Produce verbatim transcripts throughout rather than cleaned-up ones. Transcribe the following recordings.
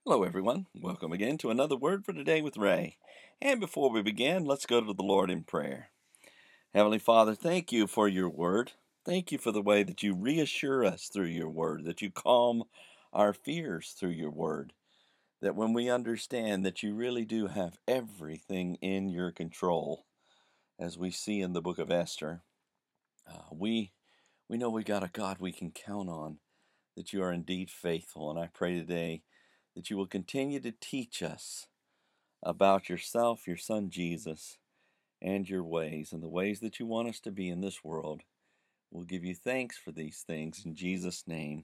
Hello, everyone. Welcome again to another Word for Today with Ray. And before we begin, let's go to the Lord in prayer. Heavenly Father, thank you for your Word. Thank you for the way that you reassure us through your Word, that you calm our fears through your Word, that when we understand that you really do have everything in your control, as we see in the book of Esther, uh, we, we know we got a God we can count on, that you are indeed faithful. And I pray today that you will continue to teach us about yourself, your Son Jesus, and your ways, and the ways that you want us to be in this world. We'll give you thanks for these things in Jesus' name.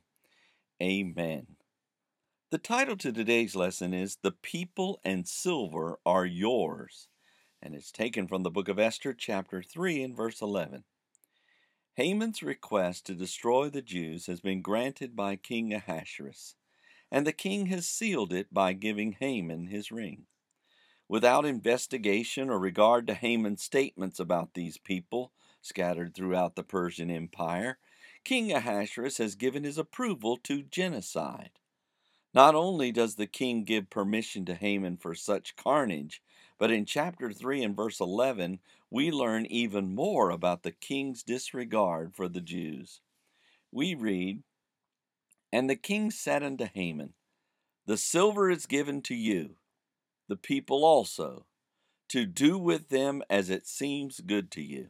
Amen. The title to today's lesson is The People and Silver Are Yours, and it's taken from the book of Esther, chapter three, and verse eleven. Haman's request to destroy the Jews has been granted by King Ahasuerus, and the king has sealed it by giving Haman his ring. Without investigation or regard to Haman's statements about these people scattered throughout the Persian Empire, King Ahasuerus has given his approval to genocide. Not only does the king give permission to Haman for such carnage, but in chapter three and verse eleven, we learn even more about the king's disregard for the Jews. We read, "And the king said unto Haman, The silver is given to you, the people also, to do with them as it seems good to you."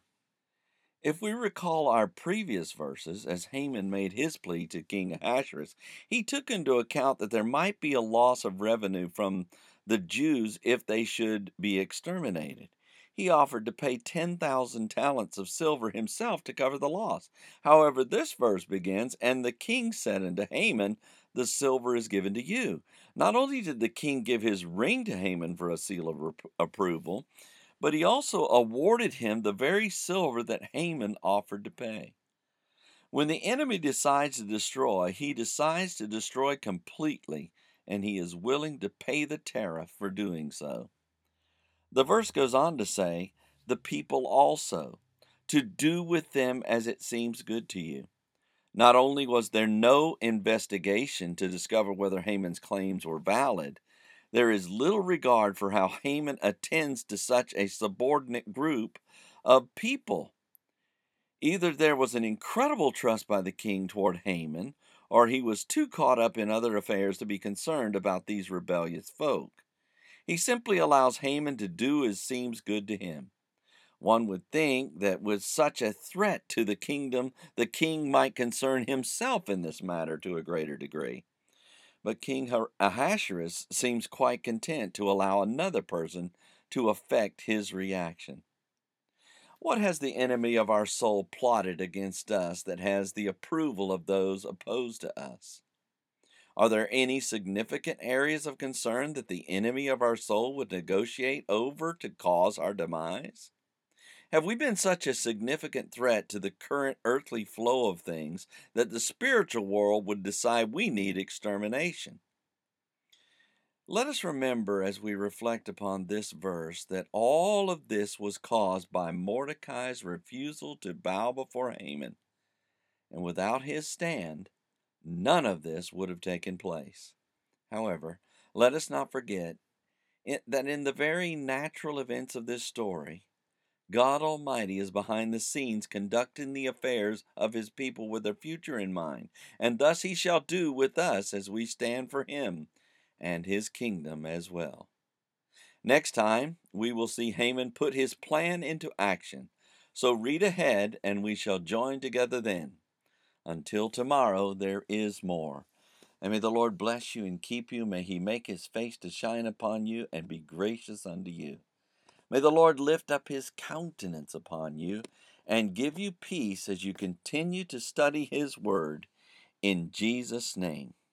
If we recall our previous verses, as Haman made his plea to King Ahasuerus, he took into account that there might be a loss of revenue from the Jews if they should be exterminated. He offered to pay ten thousand talents of silver himself to cover the loss. However, this verse begins, "And the king said unto Haman, The silver is given to you." Not only did the king give his ring to Haman for a seal of rep- approval, but he also awarded him the very silver that Haman offered to pay. When the enemy decides to destroy, he decides to destroy completely, and he is willing to pay the tariff for doing so. The verse goes on to say, "The people also, to do with them as it seems good to you." Not only was there no investigation to discover whether Haman's claims were valid, there is little regard for how Haman attends to such a subordinate group of people. Either there was an incredible trust by the king toward Haman, or he was too caught up in other affairs to be concerned about these rebellious folk. He simply allows Haman to do as seems good to him. One would think that with such a threat to the kingdom, the king might concern himself in this matter to a greater degree. But King Ahasuerus seems quite content to allow another person to affect his reaction. What has the enemy of our soul plotted against us that has the approval of those opposed to us? Are there any significant areas of concern that the enemy of our soul would negotiate over to cause our demise? Have we been such a significant threat to the current earthly flow of things that the spiritual world would decide we need extermination? Let us remember as we reflect upon this verse that all of this was caused by Mordecai's refusal to bow before Haman, and without his stand, none of this would have taken place. However, let us not forget that in the very natural events of this story, God Almighty is behind the scenes conducting the affairs of his people with their future in mind, and thus he shall do with us as we stand for him and his kingdom as well. Next time, we will see Haman put his plan into action. So read ahead, and we shall join together then. Until tomorrow, there is more. And may the Lord bless you and keep you. May he make his face to shine upon you and be gracious unto you. May the Lord lift up his countenance upon you and give you peace as you continue to study his word. In Jesus' name.